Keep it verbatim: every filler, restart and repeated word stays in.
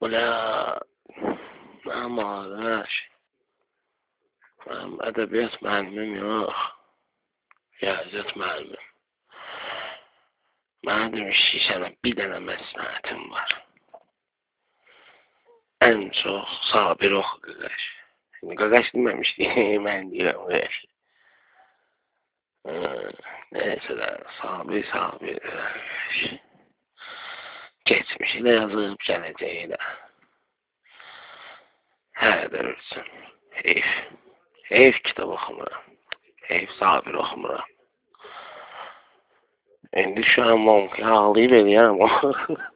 Ola, mənim arkadaş, mənim ədəbiyyat müəllimim yox, riyaziyyat müəllimim. Mənə demişdi, sənə bir dənə məsləhətim var. Ən çox Sabir oxu qaqaş. Şimdi qaqaş deməmişdi, mən deyirəm qaqaş. Neyse də, Sabir, Sabir qaqaş. Geçmişi də yazıb, gələcəyi də. Hər də ölsün. Heyf. Heyf kitab oxumuram. Heyf Sabir oxumuram. İndi şu an Monk ağlayıb eləyərəm o.